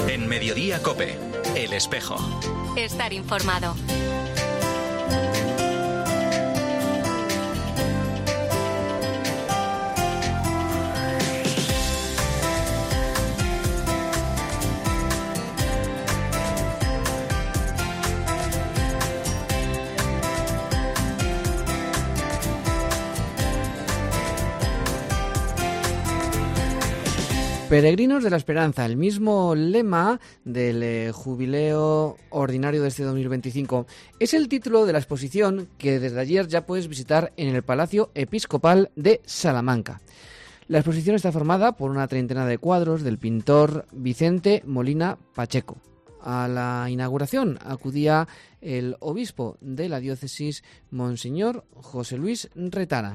En Mediodía COPE, El Espejo. Estar informado. Peregrinos de la Esperanza, el mismo lema del Jubileo Ordinario de este 2025, es el título de la exposición que desde ayer ya puedes visitar en el Palacio Episcopal de Salamanca. La exposición está formada por una treintena de cuadros del pintor Vicente Molina Pacheco. A la inauguración acudía el obispo de la diócesis, Monseñor José Luis Retana.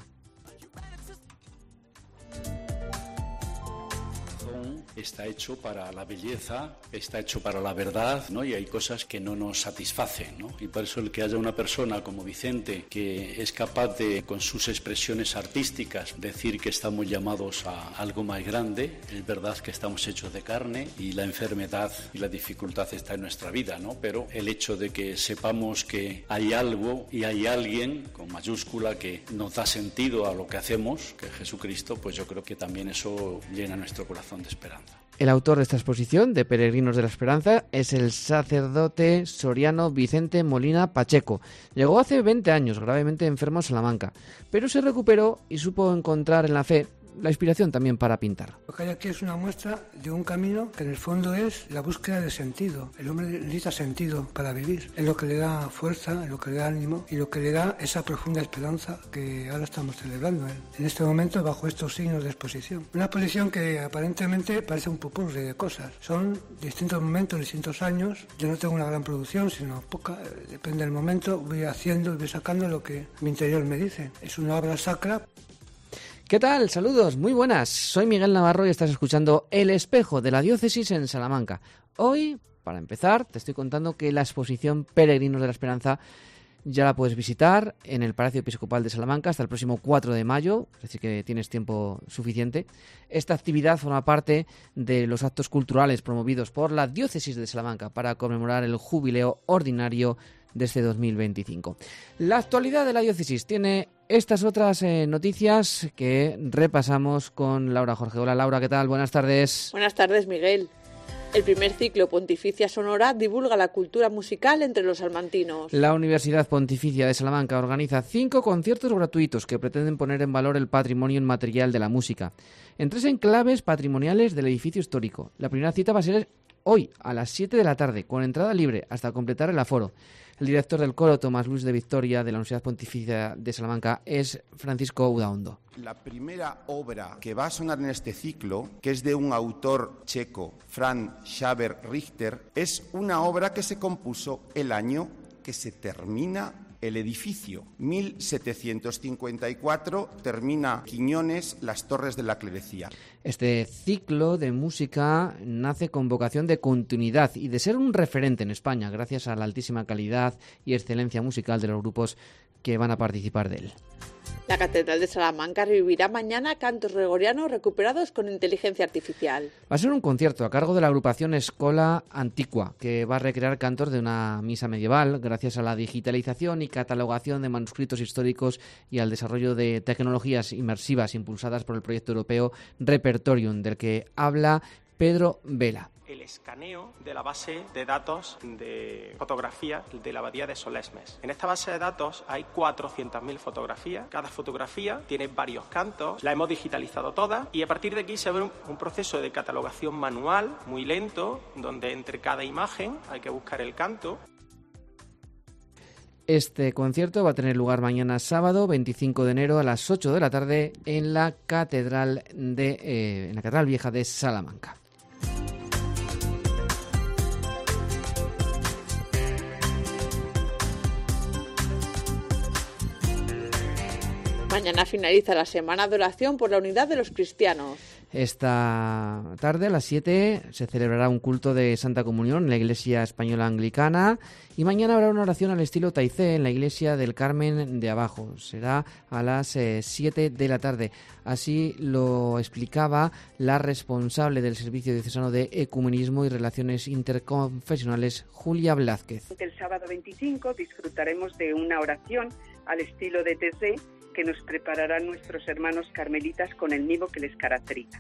Está hecho para la belleza, está hecho para la verdad, ¿no? Y hay cosas que no nos satisfacen, ¿no? Y por eso el que haya una persona como Vicente que es capaz de, con sus expresiones artísticas, decir que estamos llamados a algo más grande, es verdad que estamos hechos de carne y la enfermedad y la dificultad está en nuestra vida, ¿no? Pero el hecho de que sepamos que hay algo y hay alguien, con mayúscula, que nos da sentido a lo que hacemos, que es Jesucristo, pues yo creo que también eso llena nuestro corazón de esperanza. El autor de esta exposición de Peregrinos de la Esperanza es el sacerdote soriano Vicente Molina Pacheco. Llegó hace 20 años gravemente enfermo a Salamanca, pero se recuperó y supo encontrar en la fe la inspiración también para pintar. Lo que hay aquí es una muestra de un camino que en el fondo es la búsqueda de sentido. El hombre necesita sentido para vivir. Es lo que le da fuerza, es lo que le da ánimo y lo que le da esa profunda esperanza que ahora estamos celebrando en este momento bajo estos signos de exposición. Una exposición que aparentemente parece un popurrí de cosas. Son distintos momentos, distintos años. Yo no tengo una gran producción, sino poca. Depende del momento. Voy haciendo y voy sacando lo que mi interior me dice. Es una obra sacra. ¿Qué tal? Saludos, muy buenas. Soy Miguel Navarro y estás escuchando El Espejo de la Diócesis en Salamanca. Hoy, para empezar, te estoy contando que la exposición Peregrinos de la Esperanza ya la puedes visitar en el Palacio Episcopal de Salamanca hasta el próximo 4 de mayo, es decir que tienes tiempo suficiente. Esta actividad forma parte de los actos culturales promovidos por la Diócesis de Salamanca para conmemorar el Jubileo Ordinario de este 2025. La actualidad de la diócesis tiene estas otras noticias que repasamos con Laura Jorge. Hola Laura, ¿qué tal? Buenas tardes. Buenas tardes, Miguel. El primer ciclo Pontificia Sonora divulga la cultura musical entre los salmantinos. La Universidad Pontificia de Salamanca organiza 5 conciertos gratuitos que pretenden poner en valor el patrimonio inmaterial de la música en 3 enclaves patrimoniales del edificio histórico. La primera cita va a ser hoy a las 7 de la tarde, con entrada libre hasta completar el aforo. El director del coro, Tomás Luis de Victoria, de la Universidad Pontificia de Salamanca, es Francisco Udaondo. La primera obra que va a sonar en este ciclo, que es de un autor checo, Franz Xaver Richter, es una obra que se compuso el año que se termina el edificio. 1754 termina Quiñones las Torres de la Clerecía. Este ciclo de música nace con vocación de continuidad y de ser un referente en España, gracias a la altísima calidad y excelencia musical de los grupos que van a participar de él. La Catedral de Salamanca revivirá mañana cantos gregorianos recuperados con inteligencia artificial. Va a ser un concierto a cargo de la agrupación Escola Antigua, que va a recrear cantos de una misa medieval gracias a la digitalización y catalogación de manuscritos históricos y al desarrollo de tecnologías inmersivas impulsadas por el proyecto europeo Repertorium, del que habla Pedro Vela. El escaneo de la base de datos de fotografía de la abadía de Solesmes. En esta base de datos hay 400.000 fotografías. Cada fotografía tiene varios cantos. La hemos digitalizado todas y a partir de aquí se abre un proceso de catalogación manual muy lento, donde entre cada imagen hay que buscar el canto. Este concierto va a tener lugar mañana sábado 25 de enero a las 8 de la tarde en la Catedral Vieja de Salamanca. Mañana finaliza la semana de oración por la unidad de los cristianos. Esta tarde a las 7 se celebrará un culto de Santa Comunión en la Iglesia Española Anglicana y mañana habrá una oración al estilo Taizé en la Iglesia del Carmen de Abajo. Será a las 7 de la tarde. Así lo explicaba la responsable del Servicio Diocesano de Ecumenismo y Relaciones Interconfesionales, Julia Blázquez. El sábado 25 disfrutaremos de una oración al estilo de Taizé que nos prepararán nuestros hermanos carmelitas con el mimo que les caracteriza.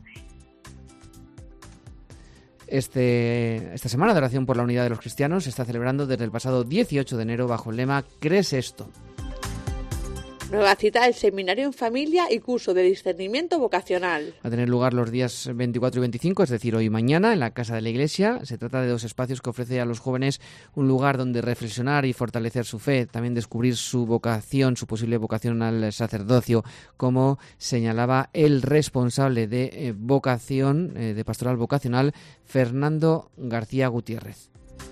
Esta semana de oración por la unidad de los cristianos se está celebrando desde el pasado 18 de enero bajo el lema ¿Crees esto? Nueva cita del Seminario en Familia y curso de discernimiento vocacional. Va a tener lugar los días 24 y 25, es decir, hoy y mañana, en la Casa de la Iglesia. Se trata de 2 espacios que ofrece a los jóvenes un lugar donde reflexionar y fortalecer su fe, también descubrir su vocación, su posible vocación al sacerdocio, como señalaba el responsable de vocación, de pastoral vocacional, Fernando García Gutiérrez.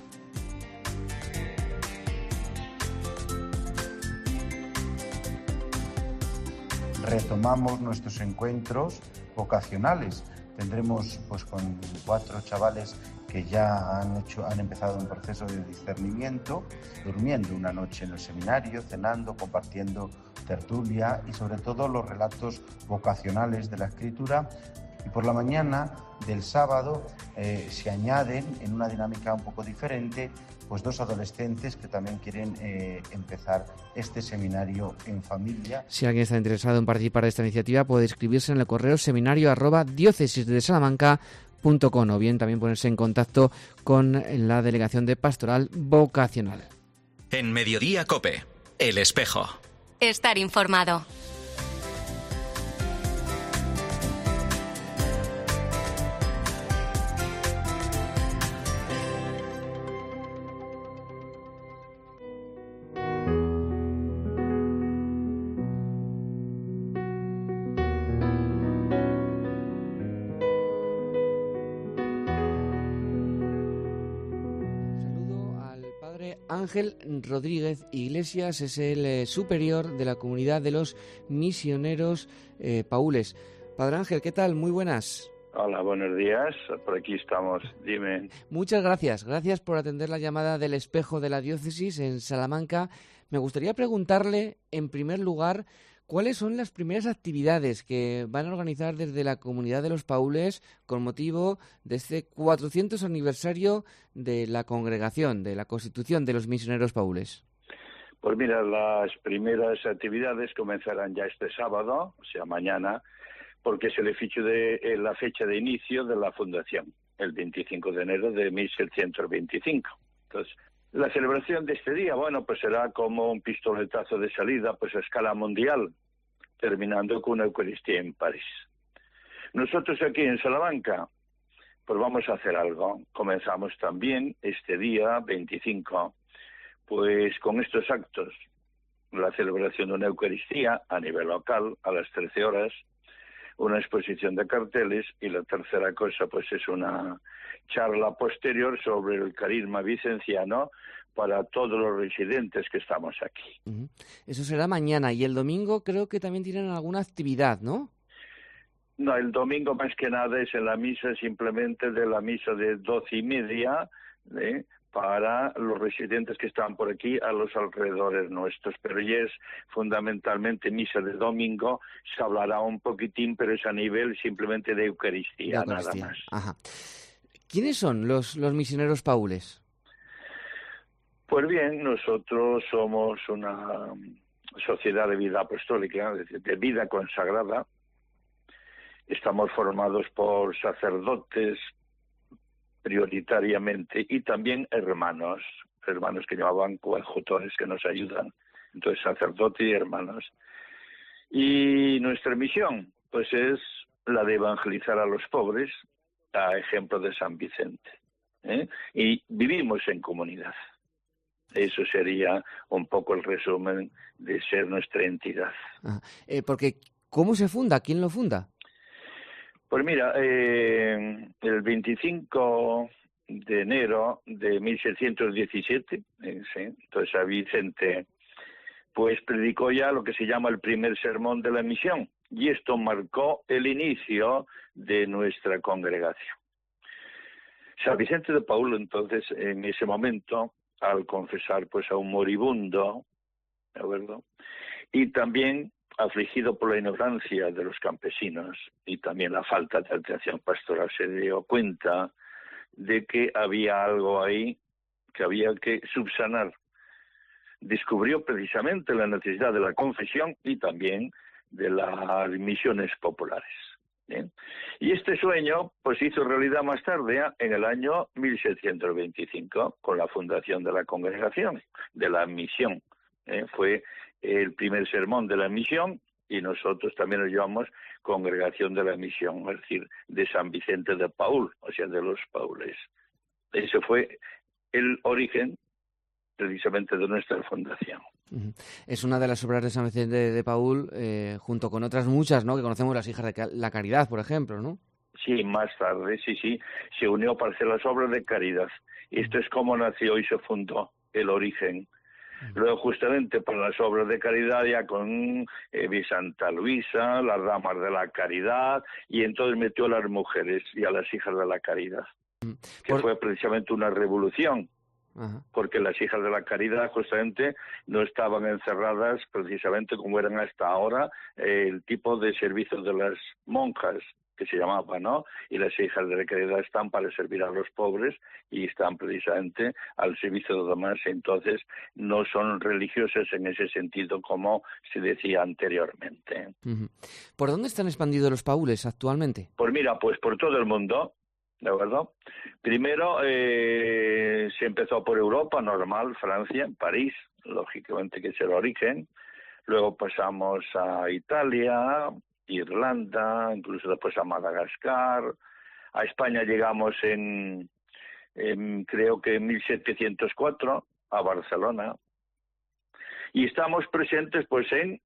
Retomamos nuestros encuentros vocacionales. Tendremos pues con 4 chavales que ya han empezado un proceso de discernimiento, durmiendo una noche en el seminario, cenando, compartiendo tertulia y sobre todo los relatos vocacionales de la Escritura. Y por la mañana del sábado se añaden en una dinámica un poco diferente pues 2 adolescentes que también quieren empezar este seminario en familia. Si alguien está interesado en participar de esta iniciativa, puede inscribirse en el correo seminario@diocesisdesalamanca.com o bien también ponerse en contacto con la Delegación de Pastoral Vocacional. En Mediodía COPE, El Espejo. Estar informado. Ángel Rodríguez Iglesias es el superior de la comunidad de los misioneros paules. Padre Ángel, ¿qué tal? Muy buenas. Hola, buenos días. Por aquí estamos. Dime. Muchas gracias. Gracias por atender la llamada del Espejo de la Diócesis en Salamanca. Me gustaría preguntarle, en primer lugar, ¿cuáles son las primeras actividades que van a organizar desde la comunidad de los paules con motivo de este 400 aniversario de la congregación, de la constitución de los misioneros paules? Pues mira, las primeras actividades comenzarán ya este sábado, o sea, mañana, porque es la fecha de inicio de la fundación, el 25 de enero de 1725. Entonces, la celebración de este día, bueno, pues será como un pistoletazo de salida, pues a escala mundial, terminando con una Eucaristía en París. Nosotros aquí en Salamanca, pues vamos a hacer algo. Comenzamos también este día 25, pues con estos actos, la celebración de una Eucaristía a nivel local a las 13 horas, una exposición de carteles y la tercera cosa pues es una charla posterior sobre el carisma vicenciano para todos los residentes que estamos aquí. Eso será mañana y el domingo creo que también tienen alguna actividad, ¿no? No, el domingo más que nada es en la misa, simplemente de la misa de 12:30, para los residentes que están por aquí a los alrededores nuestros, pero ya es fundamentalmente misa de domingo, se hablará un poquitín, pero es a nivel simplemente de Eucaristía, nada más. Ajá. ¿Quiénes son los misioneros paules? Pues bien, nosotros somos una sociedad de vida apostólica, de vida consagrada. Estamos formados por sacerdotes prioritariamente y también hermanos que llamaban coadjutores que nos ayudan. Entonces, sacerdote y hermanos. Y nuestra misión, pues es la de evangelizar a los pobres, a ejemplo de San Vicente. Y vivimos en comunidad. Eso sería un poco el resumen de ser nuestra entidad. Porque, ¿cómo se funda? ¿Quién lo funda? Pues mira, el 25 de enero de 1617, entonces a Vicente pues predicó ya lo que se llama el primer sermón de la misión, y esto marcó el inicio de nuestra congregación. San Vicente de Paúl, entonces, en ese momento, al confesar pues a un moribundo, ¿de acuerdo?, y también afligido por la ignorancia de los campesinos y también la falta de atención pastoral, se dio cuenta de que había algo ahí que había que subsanar. Descubrió precisamente la necesidad de la confesión y también de las misiones populares. ¿Bien? Y este sueño pues hizo realidad más tarde, en el año 1725, con la fundación de la congregación, de la misión. Fue el primer sermón de la misión y nosotros también nos llamamos Congregación de la Misión, es decir, de San Vicente de Paúl, o sea, de los paules. Ese fue el origen precisamente de nuestra fundación. Es una de las obras de San Vicente de Paúl, junto con otras muchas, ¿no?, que conocemos, las Hijas de la Caridad, por ejemplo, ¿no? Sí, más tarde, sí, se unió para hacer las obras de caridad. Esto es como nació y se fundó el origen. Luego, justamente para las obras de caridad, ya con Santa Luisa, las Damas de la Caridad, y entonces metió a las mujeres y a las Hijas de la Caridad, que fue precisamente una revolución. Ajá. Porque las Hijas de la Caridad justamente no estaban encerradas precisamente como eran hasta ahora el tipo de servicio de las monjas, que se llamaba, ¿no? Y las Hijas de la Caridad están para servir a los pobres y están precisamente al servicio de los demás, entonces no son religiosas en ese sentido como se decía anteriormente. ¿Por dónde están expandidos los paules actualmente? Pues mira, pues por todo el mundo, ¿de acuerdo? Primero se empezó por Europa, normal, Francia, París, lógicamente que es el origen. Luego pasamos a Italia, Irlanda, incluso después a Madagascar. A España llegamos creo que en 1704, a Barcelona. Y estamos presentes pues en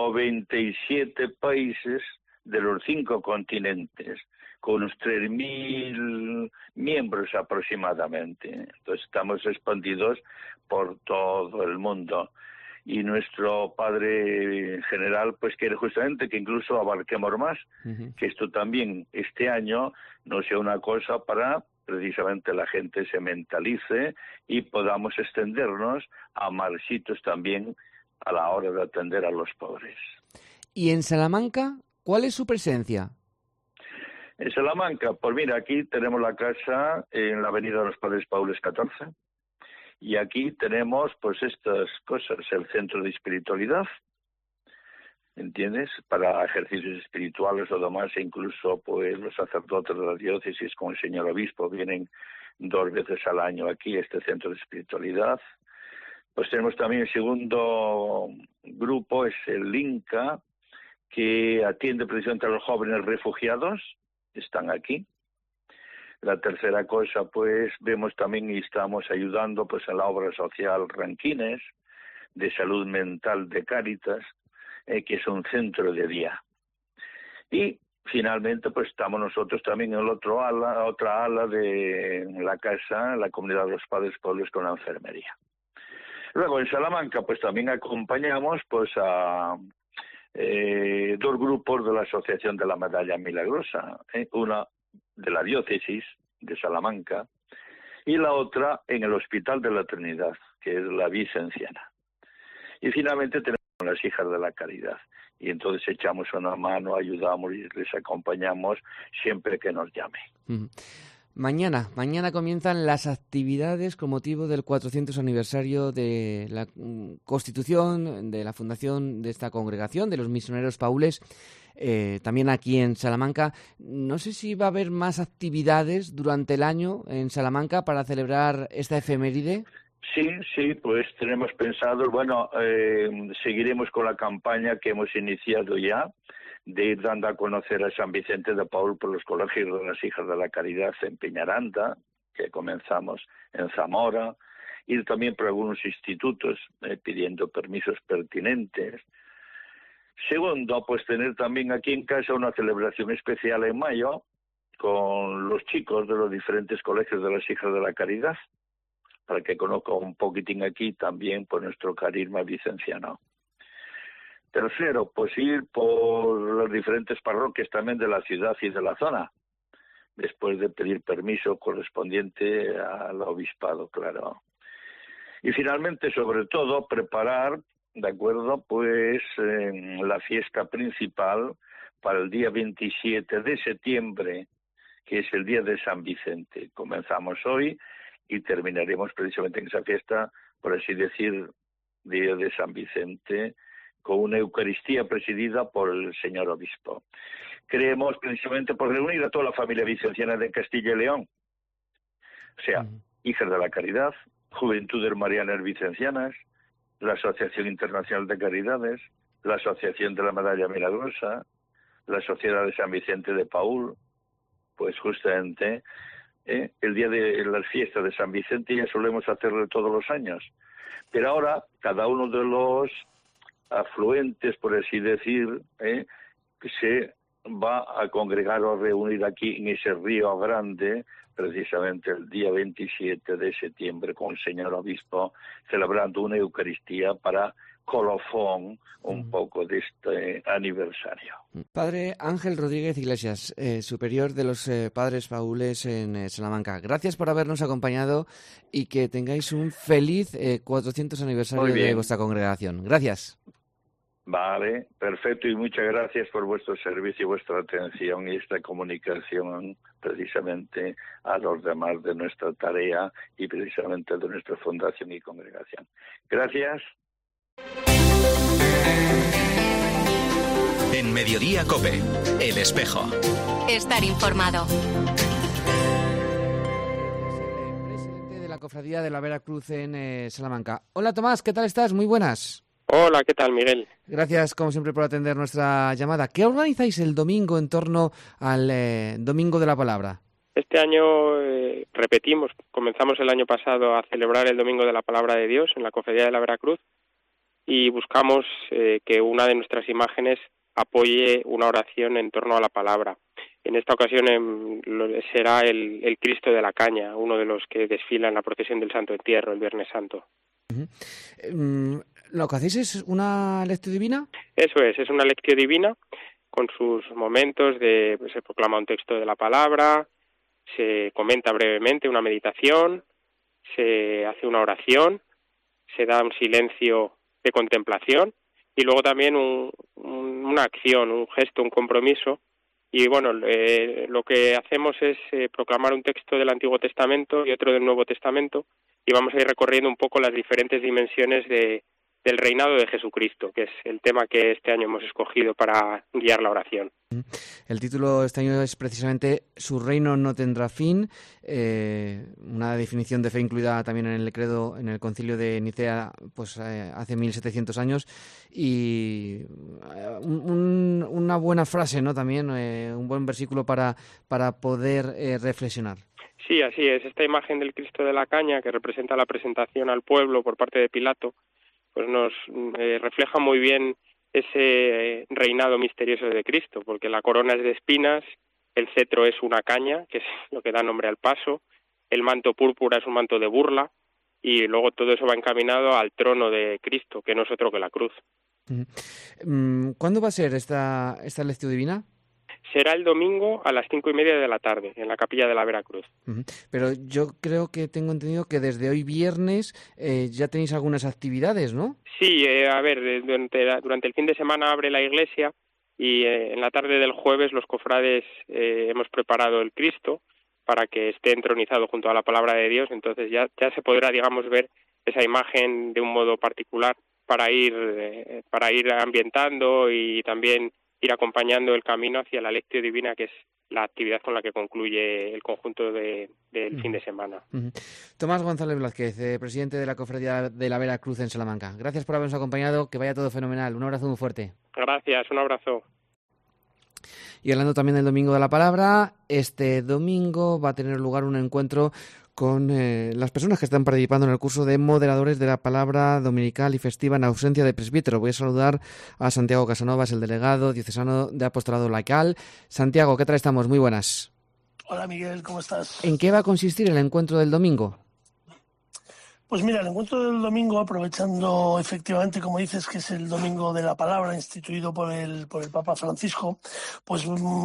97 países de los 5 continentes, con unos 3.000 miembros aproximadamente. Entonces estamos expandidos por todo el mundo. Y nuestro padre general pues quiere justamente que incluso abarquemos más, que esto también este año no sea una cosa para precisamente la gente se mentalice y podamos extendernos a más sitios también a la hora de atender a los pobres. ¿Y en Salamanca cuál es su presencia? En Salamanca, pues mira, aquí tenemos la casa en la avenida de los Padres Paules 14. Y aquí tenemos pues estas cosas, el centro de espiritualidad, ¿entiendes? Para ejercicios espirituales o demás, e incluso pues los sacerdotes de la diócesis con el señor obispo vienen 2 veces al año aquí a este centro de espiritualidad. Pues tenemos también el segundo grupo, es el INCA, que atiende precisamente a los jóvenes refugiados, están aquí. La tercera cosa, pues vemos también y estamos ayudando pues en la obra social Ranquines, de salud mental de Cáritas, que es un centro de día. Y finalmente pues estamos nosotros también en otra ala de la casa, la comunidad de los Padres Paules con la enfermería. Luego en Salamanca pues también acompañamos pues a 2 grupos de la Asociación de la Medalla Milagrosa, una de la diócesis de Salamanca y la otra en el Hospital de la Trinidad, que es la Vicenciana. Y finalmente tenemos las Hijas de la Caridad y entonces echamos una mano, ayudamos y les acompañamos siempre que nos llame. Mañana comienzan las actividades con motivo del 400 aniversario de la constitución, de la fundación de esta congregación, de los misioneros paules, también aquí en Salamanca. No sé si va a haber más actividades durante el año en Salamanca para celebrar esta efeméride. Sí, pues tenemos pensado, seguiremos con la campaña que hemos iniciado ya, de ir dando a conocer a San Vicente de Paúl por los colegios de las Hijas de la Caridad en Peñaranda, que comenzamos en Zamora, ir también por algunos institutos pidiendo permisos pertinentes. Segundo, pues tener también aquí en casa una celebración especial en mayo con los chicos de los diferentes colegios de las Hijas de la Caridad, para que conozcan un poquitín aquí también por nuestro carisma vicenciano. Tercero, pues ir por las diferentes parroquias también de la ciudad y de la zona, después de pedir permiso correspondiente al obispado, claro. Y finalmente, sobre todo, preparar, ¿de acuerdo?, pues la fiesta principal para el día 27 de septiembre, que es el día de San Vicente. Comenzamos hoy y terminaremos precisamente en esa fiesta, por así decir, día de San Vicente, con una Eucaristía presidida por el señor obispo. Creemos precisamente por reunir a toda la familia vicenciana de Castilla y León, o sea, Hijas de la Caridad, Juventudes Marianas Vicencianas, la Asociación Internacional de Caridades, la Asociación de la Medalla Milagrosa, la Sociedad de San Vicente de Paúl, pues justamente el día de las fiestas de San Vicente ya solemos hacerlo todos los años. Pero ahora cada uno de los afluentes, por así decir, se va a congregar o a reunir aquí en ese río grande, precisamente el día 27 de septiembre, con el señor obispo, celebrando una Eucaristía para colofón un poco de este aniversario. Padre Ángel Rodríguez Iglesias, superior de los Padres Paules en Salamanca. Gracias por habernos acompañado y que tengáis un feliz 400 aniversario de vuestra congregación. Gracias. Vale, perfecto, y muchas gracias por vuestro servicio y vuestra atención y esta comunicación precisamente a los demás de nuestra tarea y precisamente de nuestra fundación y congregación. Gracias. En Mediodía COPE, El Espejo. Estar informado. Presidente de la Cofradía de la Veracruz en Salamanca. Hola Tomás, ¿qué tal estás? Muy buenas. Hola, ¿qué tal, Miguel? Gracias, como siempre, por atender nuestra llamada. ¿Qué organizáis el domingo en torno al Domingo de la Palabra? Este año repetimos, comenzamos el año pasado a celebrar el Domingo de la Palabra de Dios en la Cofradía de la Veracruz y buscamos que una de nuestras imágenes apoye una oración en torno a la palabra. En esta ocasión será el Cristo de la Caña, uno de los que desfila en la procesión del Santo Entierro, el Viernes Santo. ¿Lo que hacéis es una lectio divina? Eso es una lectio divina con sus momentos de se proclama un texto de la palabra, se comenta brevemente una meditación, se hace una oración, se da un silencio de contemplación y luego también una acción, un gesto, un compromiso. Y bueno, lo que hacemos es proclamar un texto del Antiguo Testamento y otro del Nuevo Testamento y vamos a ir recorriendo un poco las diferentes dimensiones del reinado de Jesucristo, que es el tema que este año hemos escogido para guiar la oración. El título este año es precisamente Su reino no tendrá fin, una definición de fe incluida también en el credo, en el concilio de Nicea, pues hace 1700 años, y una buena frase, ¿no? También un buen versículo para poder reflexionar. Sí, así es. Esta imagen del Cristo de la Caña, que representa la presentación al pueblo por parte de Pilato, pues nos refleja muy bien ese reinado misterioso de Cristo, porque la corona es de espinas, el cetro es una caña, que es lo que da nombre al paso, el manto púrpura es un manto de burla, y luego todo eso va encaminado al trono de Cristo, que no es otro que la cruz. ¿Cuándo va a ser esta lectio divina? Será el domingo a las 5:30 de la tarde, en la Capilla de la Veracruz. Pero yo creo que tengo entendido que desde hoy viernes ya tenéis algunas actividades, ¿no? Sí, a ver, durante el fin de semana abre la iglesia y en la tarde del jueves los cofrades hemos preparado el Cristo para que esté entronizado junto a la palabra de Dios, entonces ya se podrá, digamos, ver esa imagen de un modo particular para ir ambientando y también ir acompañando el camino hacia la lectio divina, que es la actividad con la que concluye el conjunto del fin de semana. Tomás González Blázquez, presidente de la Cofradía de la Veracruz en Salamanca. Gracias por habernos acompañado, que vaya todo fenomenal. Un abrazo muy fuerte. Gracias, un abrazo. Y hablando también del Domingo de la Palabra, este domingo va a tener lugar un encuentro con las personas que están participando en el curso de moderadores de la palabra dominical y festiva en ausencia de presbítero. Voy a saludar a Santiago Casanovas, el delegado diocesano de Apostolado Laical. Santiago, ¿qué tal estamos? Muy buenas. Hola Miguel, ¿cómo estás? ¿En qué va a consistir el encuentro del domingo? Pues mira, el encuentro del domingo, aprovechando efectivamente, como dices, que es el domingo de la palabra instituido por el Papa Francisco, pues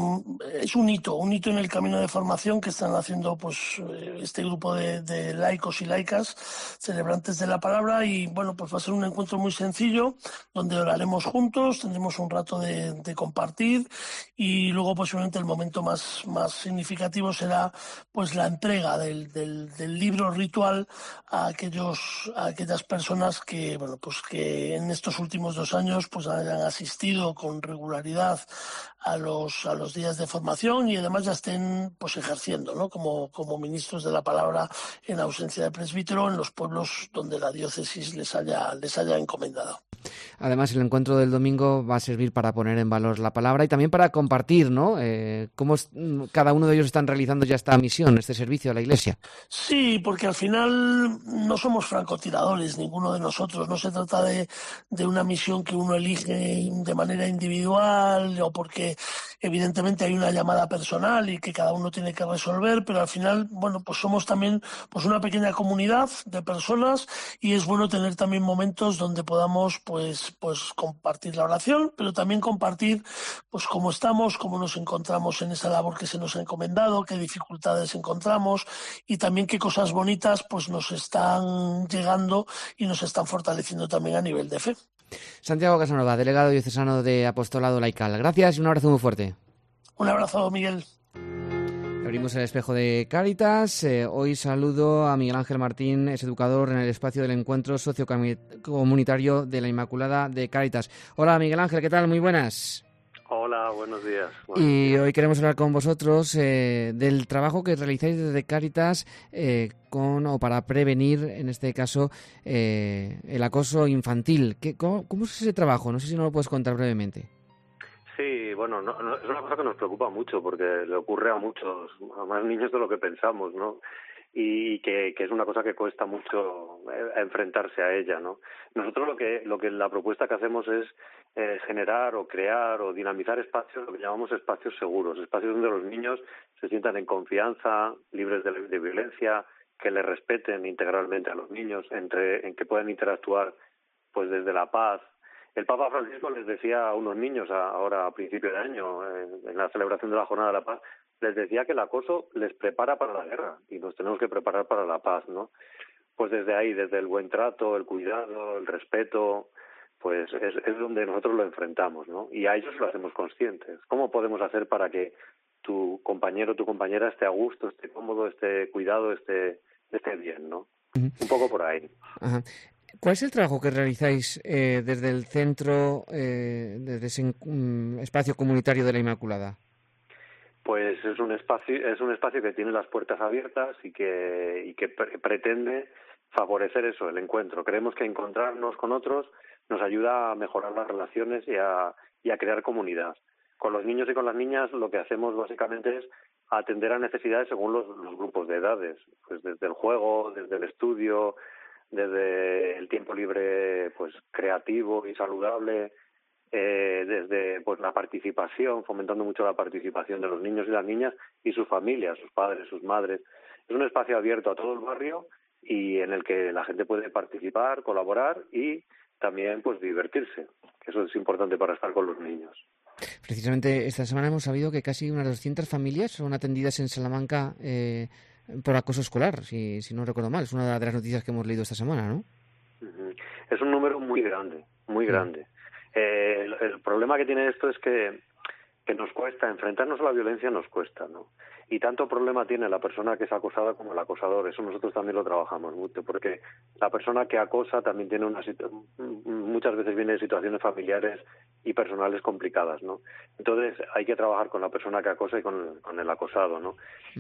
es un hito en el camino de formación que están haciendo pues este grupo de laicos y laicas, celebrantes de la palabra, y bueno, pues va a ser un encuentro muy sencillo, donde oraremos juntos, tendremos un rato de compartir, y luego posiblemente el momento más significativo será pues la entrega del libro ritual a aquellas personas que, bueno, pues que en estos últimos 2 años pues hayan asistido con regularidad a los días de formación y además ya estén pues ejerciendo, ¿no? como ministros de la palabra en ausencia de presbítero en los pueblos donde la diócesis les haya encomendado. Además, el encuentro del domingo va a servir para poner en valor la palabra y también para compartir, ¿no? Cómo cada uno de ellos están realizando ya esta misión, este servicio a la Iglesia. Sí, porque al final no somos francotiradores, ninguno de nosotros. No se trata de una misión que uno elige de manera individual o porque evidentemente hay una llamada personal y que cada uno tiene que resolver, pero al final, bueno, pues somos también pues una pequeña comunidad de personas y es bueno tener también momentos donde podamos pues compartir la oración, pero también compartir pues cómo estamos, cómo nos encontramos en esa labor que se nos ha encomendado, qué dificultades encontramos y también qué cosas bonitas pues nos están llegando y nos están fortaleciendo también a nivel de fe. Santiago Casanova, delegado diocesano de Apostolado Laical. Gracias y un abrazo muy fuerte. Un abrazo, Miguel. Abrimos el espejo de Cáritas. Hoy saludo a Miguel Ángel Martín, es educador en el espacio del encuentro sociocomunitario de la Inmaculada de Cáritas. Hola Miguel Ángel, ¿qué tal? Muy buenas. Hola, buenos días. Hoy queremos hablar con vosotros del trabajo que realizáis desde Cáritas para prevenir, en este caso, el acoso infantil. ¿Cómo es ese trabajo? No sé si nos lo puedes contar brevemente. Sí, bueno, no, es una cosa que nos preocupa mucho porque le ocurre a muchos, a más niños de lo que pensamos, ¿no? Y que es una cosa que cuesta mucho enfrentarse a ella, ¿no? Nosotros lo que la propuesta que hacemos es generar o crear o dinamizar espacios, lo que llamamos espacios seguros, espacios donde los niños se sientan en confianza, libres de violencia, que les respeten integralmente a los niños, en que puedan interactuar pues desde la paz. El Papa Francisco les decía a unos niños ahora a principio de año, en la celebración de la Jornada de la Paz, les decía que el acoso les prepara para la guerra y nos tenemos que preparar para la paz, ¿no? Pues desde ahí, desde el buen trato, el cuidado, el respeto, pues es donde nosotros lo enfrentamos, ¿no? Y a ellos lo hacemos conscientes. ¿Cómo podemos hacer para que tu compañero o tu compañera esté a gusto, esté cómodo, esté cuidado, esté bien, ¿no? Un poco por ahí. Ajá. ¿Cuál es el trabajo que realizáis desde el centro, desde ese espacio comunitario de la Inmaculada? Pues es un espacio que tiene las puertas abiertas y que pretende favorecer eso, el encuentro. Creemos que encontrarnos con otros nos ayuda a mejorar las relaciones y a crear comunidad. Con los niños y con las niñas lo que hacemos básicamente es atender a necesidades según los grupos de edades, pues desde el juego, desde el estudio, desde el tiempo libre pues creativo y saludable, desde pues la participación, fomentando mucho la participación de los niños y las niñas y sus familias, sus padres, sus madres. Es un espacio abierto a todo el barrio y en el que la gente puede participar, colaborar y también pues divertirse, que eso es importante para estar con los niños. Precisamente esta semana hemos sabido que casi unas 200 familias son atendidas en Salamanca por acoso escolar, si no recuerdo mal. Es una de las noticias que hemos leído esta semana, ¿no? Es un número muy grande, muy grande. El problema que tiene esto es que nos cuesta, enfrentarnos a la violencia nos cuesta, ¿no? Y tanto problema tiene la persona que es acosada como el acosador. Eso nosotros también lo trabajamos mucho, porque la persona que acosa también tiene muchas veces viene de situaciones familiares y personales complicadas, ¿no? Entonces hay que trabajar con la persona que acosa y con el acosado, ¿no?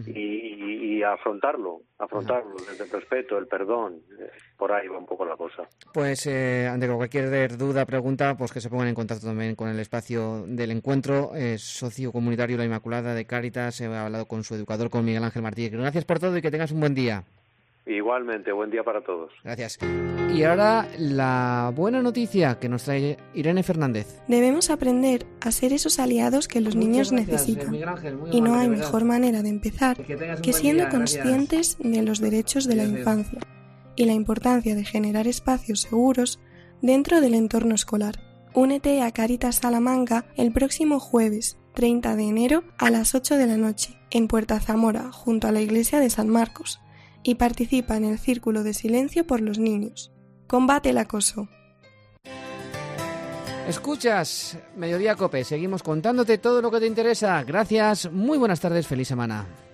Y afrontarlo desde el respeto, el perdón, por ahí va un poco la cosa. Pues ante cualquier duda, pregunta, pues que se pongan en contacto también con el espacio del encuentro sociocomunitario La Inmaculada de Cáritas. He hablado con su educador, con Miguel Ángel Martínez. Gracias por todo y que tengas un buen día. Igualmente, buen día para todos. Gracias. Y ahora la buena noticia que nos trae Irene Fernández. Debemos aprender a ser esos aliados que los niños necesitan. Y no hay mejor manera de empezar que siendo conscientes de los derechos de la infancia y la importancia de generar espacios seguros dentro del entorno escolar. Únete a Cáritas Salamanca el próximo jueves 30 de enero a las 8 de la noche en Puerta Zamora, junto a la iglesia de San Marcos, y participa en el Círculo de Silencio por los Niños. Combate el acoso. Escuchas Mediodía Cope, seguimos contándote todo lo que te interesa. Gracias, muy buenas tardes, feliz semana.